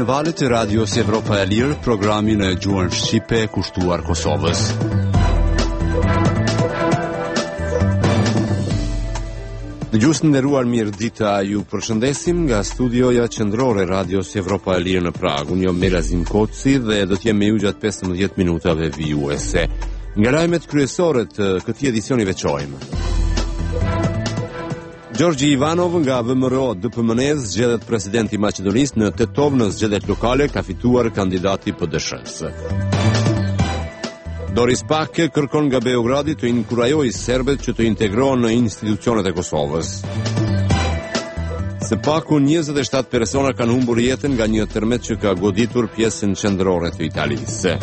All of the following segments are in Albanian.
në valët e radios Evropa e Lirë, programin e gjuhën shqipe kushtuar Kosovës. Dëgjues të nderuar, mirëdita, ju përshëndesim nga studioja qendrore radios Evropa e Lirë në Prag. Unë jam Melazim Koci dhe do të jem me ju gjatë 15 minutave vijuese. Nga lajmet kryesore të këtij edicioni veçojmë. Gjorgji Ivanov nga VMRO DPMNES zgjedhet presidenti i Maqedonisë. Në Tetov në zgjedhjet lokale ka fituar kandidati PDSH-s. Doris Pak kërkon nga Beogradi të inkurajojë serbët që të integrohen në institucionet e Kosovës. Së paku 27 persona kanë humbur jetën nga një tërmet që ka goditur pjesën qendrore të Italisë.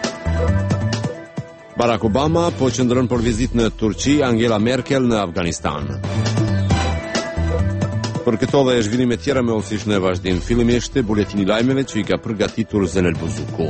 Barack Obama po qëndron për vizitë në Turqi, Angela Merkel në Afganistan. Për këto dhe zhvillime tjera me osish në vazhdim, fillimisht buletini lajmeve që i ka përgatitur Zenel Buzuku.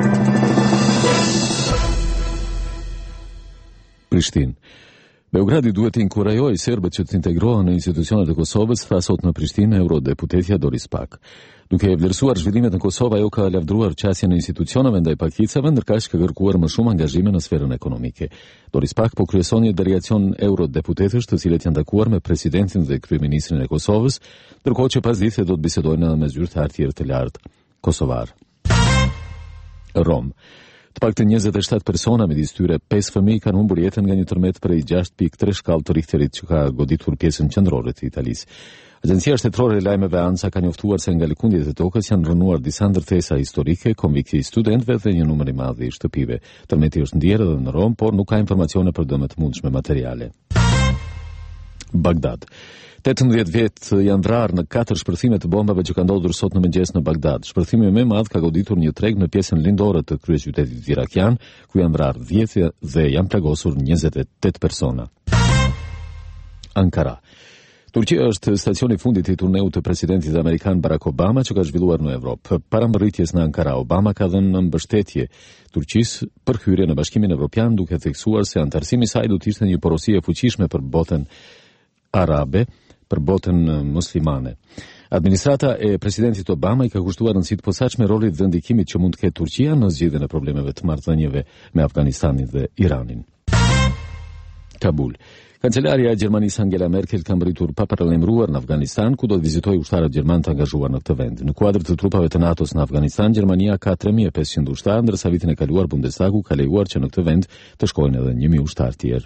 Prishtinë. Beogradi duhet të inkurajojë serbët që të integrohen në institucionet e Kosovës, tha sot në Prishtinë eurodeputetja Doris Pak. Duke e vlerësuar zhvillimet në Kosovë, ajo ka lavdëruar qasjen e institucioneve ndaj pakicave, ndërkaq ka kërkuar më shumë angazhime në sferën ekonomike. Doris Pak po kryeson një delegacion eurodeputetësh, të cilët janë takuar me presidentin dhe kryeministrin e Kosovës, ndërkohë që pasdite do të bisedojnë edhe me zyrtar tjerë të lartë kosovar. Rom. Të paktën 27 persona, midis tyre 5 fëmijë, kanë humbur jetën nga një tërmet prej 6.3 shkallë të Richterit që ka goditur pjesën qendrore të Italisë. Agjencia shtetërore e lajmeve ANSA ka njoftuar se nga lëkundjet e tokës janë rënuar disa ndërtesa historike, konvikti i studentëve dhe një numër i madh i shtëpive. Tërmeti është ndjerë edhe në Rom, por nuk ka informacione për dëme të mundshme materiale. Bagdad. 18 vjet janë vrarë në 4 shpërthime të bombave që kanë ndodhur sot në mëngjes në Bagdad. Shpërthimi më i madh ka goditur një treg në pjesën lindore të kryeqytetit irakian, ku janë vrarë 10 dhe janë plagosur 28 persona. Ankara. Turqia është stacioni i fundit i turneut të presidentit amerikan Barack Obama që ka zhvilluar në Evropë. Para mbërritjes në Ankara, Obama ka dhënë mbështetje Turqisë për hyrje në Bashkimin Evropian, duke theksuar se antarësimi i saj do të ishte një porosi e fuqishme për botën arabe, për botën muslimane. Administrata e presidentit Obama i ka kushtuar rëndësi të posaçme rolit dhe ndikimit që mund të ketë Turqia në zgjidhjen e problemeve të marrëdhënieve me Afganistanin dhe Iranin. Kabul. Kancelaria e Gjermanisë Angela Merkel ka mbërritur pa paralajmëruar në Afganistan, ku do të vizitojë ushtarët gjerman të angazhuar në këtë vend. Në kuadër të trupave të NATO-s në Afganistan, Gjermania ka 3500 ushtarë, ndërsa vitin e kaluar Bundestagu ka lejuar që në këtë vend të shkojnë edhe 1000 ushtarë tjerë.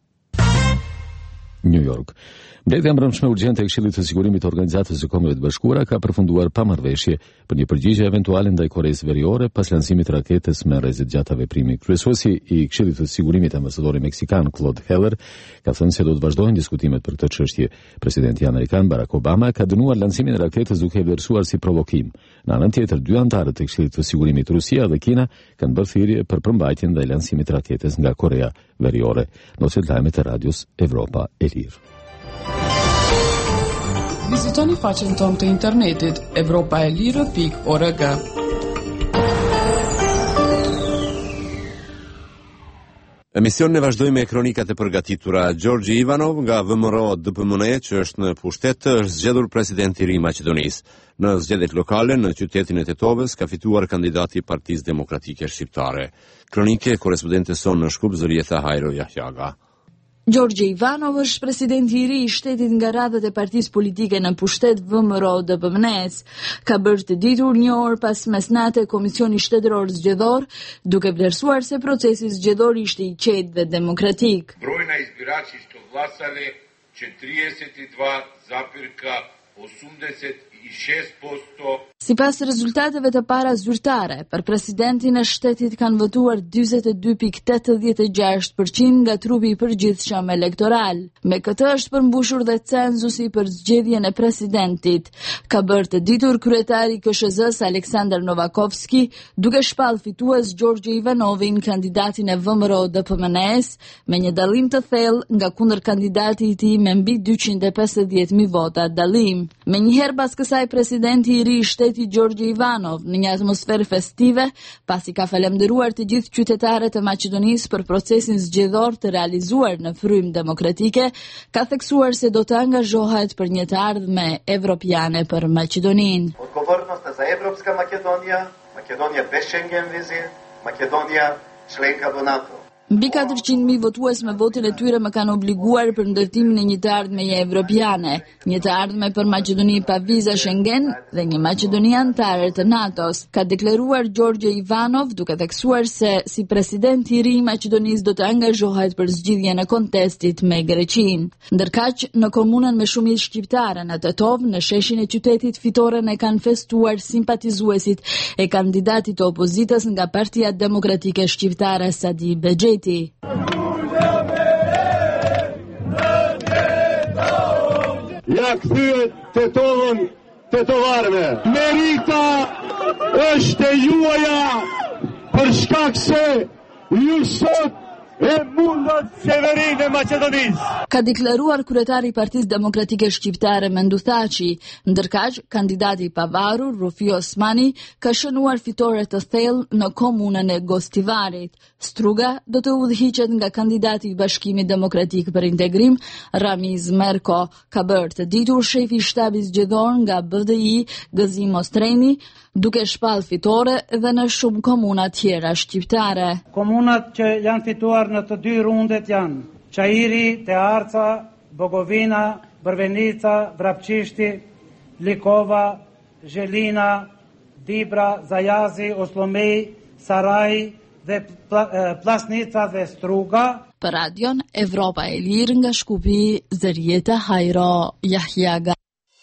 New York. Mbledhja mbrëmshme urgjente e Këshillit të Sigurimit të Organizatës së Kombeve të Bashkuara ka përfunduar pa marrëveshje për një përgjigje eventuale ndaj Koreas Veriore pas lansimit të raketës me rrezet gjatë veprimi. Kryesuesi i Këshillit të Sigurimit, ambasadori meksikan Claude Heller, ka thënë se do të vazhdojnë diskutimet për këtë çështje. Presidenti amerikan Barack Obama ka dënuar lansimin e raketës duke e vlerësuar si provokim. Në anën tjetër, 2 anëtarët e Këshillit të Sigurimit, Rusia dhe Kina, kanë bërë thirrje për përmbajtjen ndaj lansimit të raketës nga Korea Veriore. Nosit lajmet e radios Evropa e Lirë. Vizitoni faqen tonë të internetit evropaelirë.org. Emisionin e vazhdojmë me kronikat e përgatitura. Gjorgji Ivanov nga VMRO DPMNE, që është në pushtet, është zgjedhur presidenti i ri i Maqedonisë. Në zgjedhjet lokale në qytetin e Tetovës ka fituar kandidati i Partisë Demokratike Shqiptare. Kronike korespondentes sonë në Shkup, Zërieta Hajro Jahjaga. Gjorgji Ivanov është presidenti i ri i shtetit nga radhët e partisë politike në pushtet VMRO DPMNE-s. Ka bërë të ditur një orë pas mesnate Komisioni Shtetëror Zgjedhor, duke vlerësuar se procesi zgjedhor ishte i qetë dhe demokratik. Broj na izbirači što glasali 32,86%. Sipas rezultateve të para zyrtare, për presidentin e shtetit kanë votuar 42.86% nga trupi i përgjithshëm elektoral. Me këtë është përmbushur dhe censusi për zgjedhjen e presidentit. Ka bërë të ditur kryetari i KSZ-s Aleksandar Novakovski, duke shpall fitues Gjorgji Ivanovin, kandidatin e VMRO DPMNE-s, me një dallim të thellë nga kundër kandidati i tij me mbi 250.000 vota dallim. Menjëherë pas kësaj kësaj presidenti i ri i shtetit Gjorgji Ivanov në një atmosferë festive, pasi ka falenderuar të gjithë qytetarët e Maqedonisë për procesin zgjedhor të realizuar në frymë demokratike, ka theksuar se do të angazhohet për një të ardhme evropiane për Maqedoninë. Odgovornost za Evropska Makedonija, Makedonija bez Schengen vize, Makedonija členka do NATO. Mbi 400.000 votues me votin e tyre më kanë obliguar për ndërtimin e një të ardhmeje evropiane, një të ardhme për Maqedoni pa viza Schengen dhe një Maqedoni anëtare të NATO-s, ka deklaruar Gjorgji Ivanov, duke theksuar se si president i ri i Maqedonisë do të angazhohet për zgjidhjen e kontestit me Greqinë. Ndërkaq, në komunën me shumicë shqiptare në Tetov, në sheshin e qytetit, fitoren e kanë festuar simpatizuesit e kandidatit të opozitës nga Partia Demokratike Shqiptare Sadi Bexheti. Ja kthyehet Tetovën tetovarëve. Merita është e juaja për shkak se ju sot e mundët qeverinë e Maqedonisë. Ka deklaruar kryetari i Partisë Demokratike Shqiptare Mendu Thaçi, ndërkaq kandidati i pavarur Rufi Osmani ka shënuar fitore të thellë në komunën e Gostivarit. Struga do të udhëhiqet nga kandidati i Bashkimit Demokratik për Integrim Ramiz Merko, ka bërë të ditur shefi i shtabit zgjedhor nga BDI Gëzim Ostreni, duke shpall fitore edhe në shumë komuna tjera shqiptare. Komunat që janë fituar në të dy rundet janë Çajiri, Tearca, Bogovina, Brvenica, Vrapçishti, Likova, Zhelina, Dibra, Zajazi, Oslomej, Saraj dhe Plasnica dhe Struga. Për radion Evropa e Lirë nga Shkupi, Zërieta Hajro Jahjaga.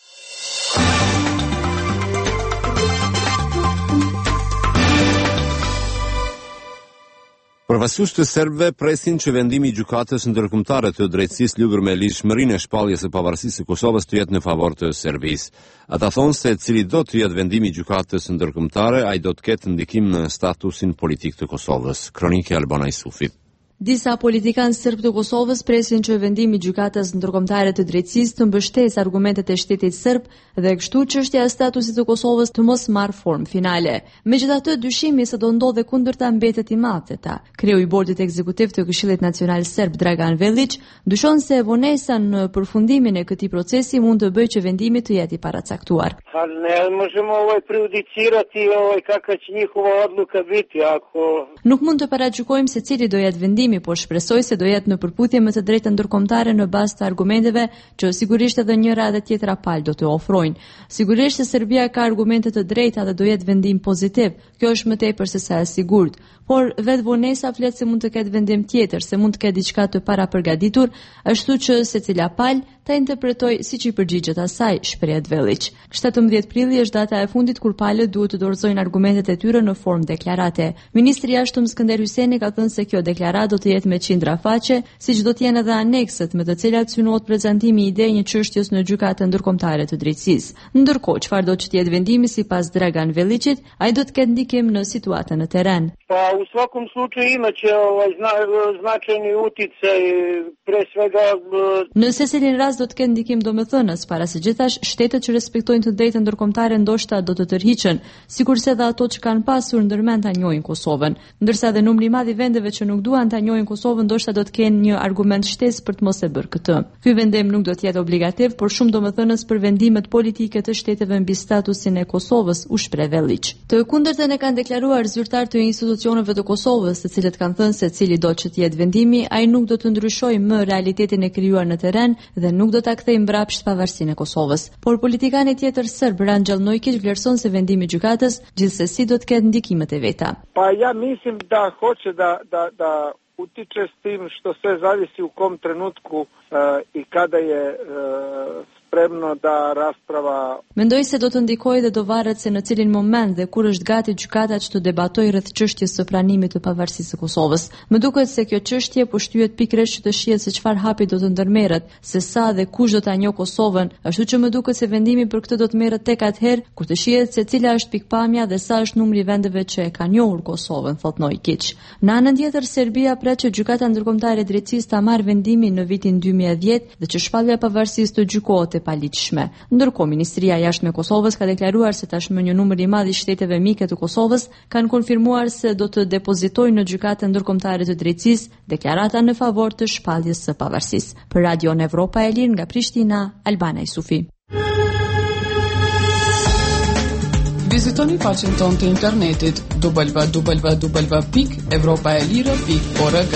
Përfaqësues të serbëve presin që vendimi i gjykatës ndërkombëtare të drejtësisë lidhur me lishmërinë e shpalljes së pavarësisë së Kosovës të jetë në favor të Serbisë. Ata thonë se cili do të jetë vendimi i gjykatës ndërkombëtare, ai do të ketë ndikim në statusin politik të Kosovës. Kronikë Albana Isufit. Disa politikanë serb të Kosovës presin që vendimi i gjykatës ndërkombëtare të drejtësisë të mbështesë argumentet e shtetit serb dhe kështu çështja e statusit të Kosovës të mos marrë formë finale. Megjithatë, dyshimi se do ndodhe kundërta mbetet i madh ta. Kreu i bordit ekzekutiv të Këshillit Nacional Serb Dragan Velić dyshon se vonesa në përfundimin e këtij procesi mund të bëjë që vendimi të jetë i paracaktuar. Nuk mund të paragjykojmë se cili do jetë vendimi, por shpresoj se do jetë në përputhje me të drejtën ndërkombëtare në bazë të argumenteve që sigurisht edhe njëra dhe tjetra palë do të ofrojnë. Sigurisht se Serbia ka argumente të drejta dhe do jetë vendim pozitiv. Kjo është më tepër se sa e sigurt. Por vetë vonesa flet se mund të ketë vendim tjetër, se mund të ketë diçka të parapërgatitur, ashtu që secila palë ta interpretoj siç i përgjigjet asaj, shprehet Velić. 17 prilli është data e fundit kur palët duhet të dorëzojnë argumentet e tyre në formë deklarate. Ministri i Jashtëm Skënder Hyjseni ka thënë se kjo deklaratë do të jetë me qindra faqe, siç do të jenë edhe anekset me të cilat synohet prezantimi i idejë një çështjes në gjykatën ndërkombëtare të drejtësisë. Ndërkohë, çfarë do të jetë vendimi sipas Dragan Velićit, ai do të ketë ndikim në situatën në terren. U svakom slučaju imaće značajni uticaj, pre svega... Në secilin rast do të ketë ndikim domethënës, para së gjithash shtetet që respektojnë të drejtën ndërkombëtare ndoshta do të tërhiqen, sikurse edhe ato që kanë pasur ndërmend ta njohin Kosovën, ndërsa edhe numri i madh i vendeve që nuk duan ta njohin Kosovën ndoshta do të kenë një argument shtesë për të mos e bërë këtë. Ky vendim nuk do të jetë obligativ, por shumë domethënës për vendimet politike të shteteve mbi statusin e Kosovës, u shpreh Velić. Të kundërtën e kanë deklaruar zyrtar të institucioneve të Kosovës, të cilët kanë thënë se cili do që të jetë vendimi, ai nuk do të ndryshojë më realitetin e krijuar në terren dhe nuk do ta kthejë mbrapsht pavarësinë e Kosovës. Por politikani tjetër serb Ranxhel Nojkić vlerëson se vendimi i gjykatës gjithsesi do të ketë ndikimet e veta. Pa ja mislim da hoće da utiče s tim što sve zavisi u kom trenutku i kada je spremno da rasprava. Mendoj se do të ndikojë dhe do varet se në cilin moment dhe kur është gati gjykata që të debatojë rreth çështjes së pranimit të pavarësisë së Kosovës. Më duket se kjo çështje po shtyhet pikërisht që të shihet se çfarë hapi do të ndërmerret, se sa dhe kush do ta njohë Kosovën, ashtu që më duket se vendimi për këtë do të merret tek atëherë kur të shihet se cila është pikpamja dhe sa është numri i vendeve që e kanë njohur Kosovën, thot Nojkić. Në anën tjetër, Serbia pret që gjykata ndërkombëtare e drejtësisë ta marrë vendimin në vitin 2010 dhe që shpallja e pavarësisë të gjykohet e paligjshme. Ndërkohë, Ministria e Jashtme e Kosovës ka deklaruar se tashmë një numër i madh i shteteve mike të Kosovës kanë konfirmuar se do të depozitojnë në gjykatën ndërkombëtare të drejtësisë deklarata në favor të shpalljes së pavarësisë. Për Radion Evropa e Lirë nga Prishtina, Albana Isufi. Vizitoni faqen tonë të internetit www.evropaelire.org.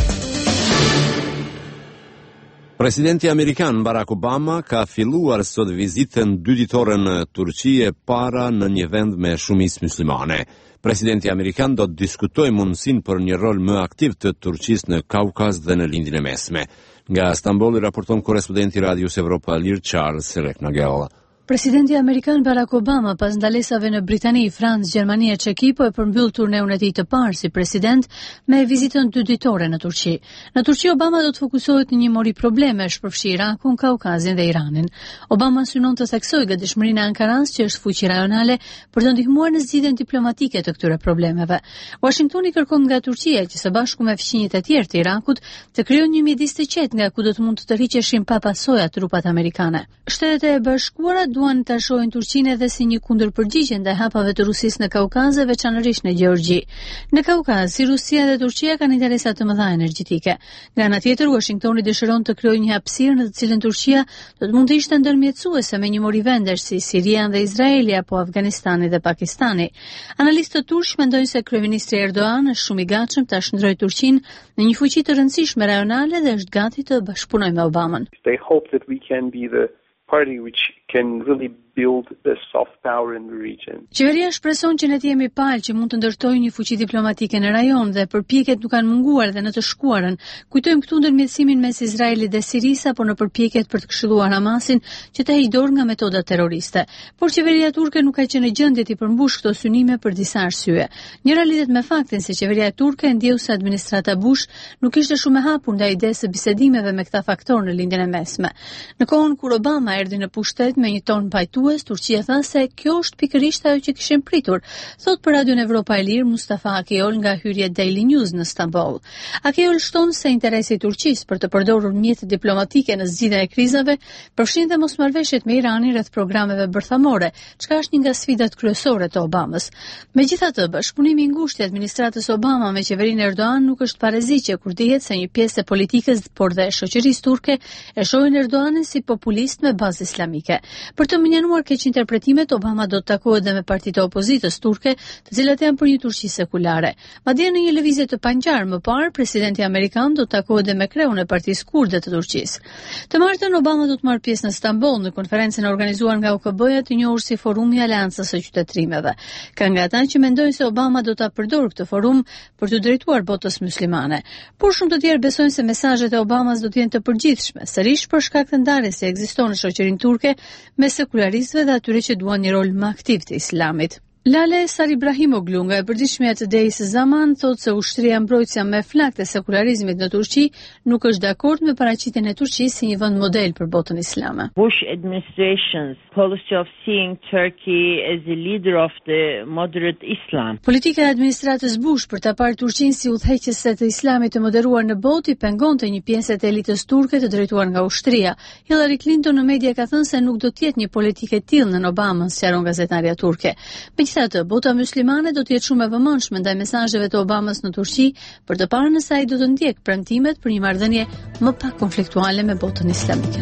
Presidenti amerikan Barack Obama ka filluar sot vizitën dyditore në Turqi e para në një vend me shumicë muslimane. Presidenti amerikan do të diskutojë mundësinë për një rol më aktiv të Turqisë në Kaukaz dhe në lindjen e mesme. Nga Stambolli raporton korrespondenti Radios Evropa Lirë Charles Selek-Nagel. Presidenti amerikan Barack Obama pas ndalesave në Britani, Francë, Gjermani e Çeki po e përmbyll turneun e tij të parë si president me vizitën dyditore në Turqi. Në Turqi Obama do të fokusohet në një mori problemesh, përfshi Irakun, Kaukazin dhe Iranin. Obama synon të theksojë gatishmërinë e Ankaras, që është fuqi rajonale, për të ndihmuar në zgjidhjen diplomatike të këtyre problemeve. Washingtoni kërkon nga Turqia që së bashku me fqinjit e tjerë të Irakut të krijojë një mjedis të qetë nga ku do të mund të tërhiqeshin pa pasoja trupat amerikane. Shtetet e Bashkuara duan të shohin Turqinë edhe si një kundërpërgjigje ndaj hapave të Rusisë në Kaukaz, veçanërisht në Gjeorgji. Në Kaukaz, si Rusia dhe Turqia kanë interesa të mëdha energjetike. Nga ana tjetër, Washingtoni dëshiron të krijojë një hapësirë në të cilën Turqia do të mund të ishte ndërmjetësuese me një mori vendesh si Siria dhe Izraeli apo Afganistani dhe Pakistani. Analistët turq mendojnë se kryeministri Erdogan është shumë i gatshëm ta shndrojë Turqinë në një fuqi të rëndësishme rajonale dhe është gati të bashkëpunojë me Obamën. They hope that we can be the party which can really build the soft power in the region. Qeveria shpreson që ne të jemi palë që mund të ndërtojë një fuqi diplomatike në rajon dhe përpjekjet nuk kanë munguar dhe në të shkuarën. Kujtojmë këtu ndërmjetësimin mes Izraelit dhe Sirisë apo në përpjekjet për të këshilluar Hamasin që të heqë dorë nga metodat terroriste. Por qeveria turke nuk ka qenë në gjendje të përmbush këto synime për disa arsye. Njëra lidhet me faktin se qeveria turke ndjeu se administrata Bush nuk ishte shumë e hapur ndaj idesë së bisedimeve me këta faktorë në lindjen e mesme. Në kohën kur Obama erdhi në pushtet me një ton pajtues, Turqia tha se kjo është pikërisht ajo që kishin pritur, thot për Radion Evropa e Lirë Mustafa Akeol nga hyrja Daily News në Stamboll. Akeol shton se interesi i Turqisë për të përdorur mjete diplomatike në zgjidhjen e krizave përfshin dhe mosmarrveshjet me Iranin rreth programeve bërthamore, çka është një nga sfidat kryesore të Obamës. Megjithatë, bashkëpunimi i ngushtë i administratës Obama me qeverinë Erdogan nuk është parezitje kur dihet se një pjesë e politikës por dhe shoqërisë turke e shohin Erdoganin si populist me bazë islamike. Për të mënjenuar keq interpretimet, Obama do të takohet dhe me partitë e opozitës turke, të cilat janë për një Turqi sekulare. Madje në një lëvizje të pangjarë më parë, presidenti amerikan do të takohet dhe me kreun e Partisë Kurde të Turqisë. Të martën Obama do të marrë pjesë në Stamboll në konferencën e organizuar nga UKB-ja të njohur si Forumi i Aleancës së Qytetërimeve. Ka nga ata që mendojnë se Obama do ta përdorë këtë forum për të drejtuar botës muslimane. Por shumë të tjerë besojnë se mesazhet e Obamas do të jenë të përgjithshme, sërish për shkak të ndarjes që ekziston në shoqërinë turke me sekularizme dhe atyre që duan një rol më aktiv të islamit. Lale Sar Ibrahimoglu nga e përditshmja të DEI-së Zaman thotë se ushtria mbrojtësja me flak të sekularizmit në Turqi nuk është dakord me paraqitjen e Turqisë si një vend model për botën islame. Bush administration's policy of seeing Turkey as a leader of the moderate Islam. Politika e administratës Bush për ta parë Turqinë si udhëheqëse të islamit të moderuar në botë i pengonte një pjesë të elitës turke të drejtuar nga ushtria. Hillary Clinton në media ka thënë se nuk do të jetë një politikë e tillë në Obamën, sqaron gazetarja turke. Megjithatë, bota muslimane do të jetë shumë e vëmendshme ndaj mesazheve të Obamës në Turqi për të parë nëse ai do të ndjek premtimet për një marrëdhënie më pak konfliktuale me botën islamike.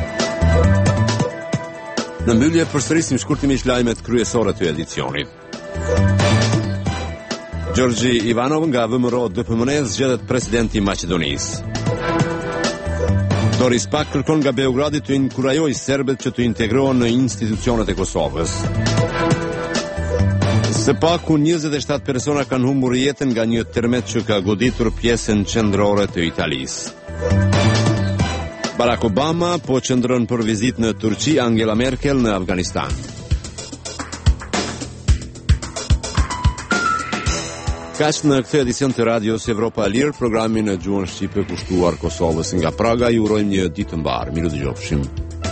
Në mbyllje përsërisim shkurtimisht lajmet kryesore të edicionit. Gjorgji Ivanov nga VMRO DPMNE zgjedhet presidenti i Maqedonisë. Doris Pack kërkon nga Beogradi të inkurajojë serbët që të integrohen në institucionet e Kosovës. Së paku 27 persona kanë humbur jetën nga një tërmet që ka goditur pjesën qendrore të Italisë. Barack Obama po qëndron për vizitë në Turqi, Angela Merkel në Afganistan. Kaq në këtë edicion të Radios Evropa Lirë, programin në gjuhën shqipe kushtuar Kosovës nga Praga, ju urojmë një ditë të mbarë. Miru dëgjofshim.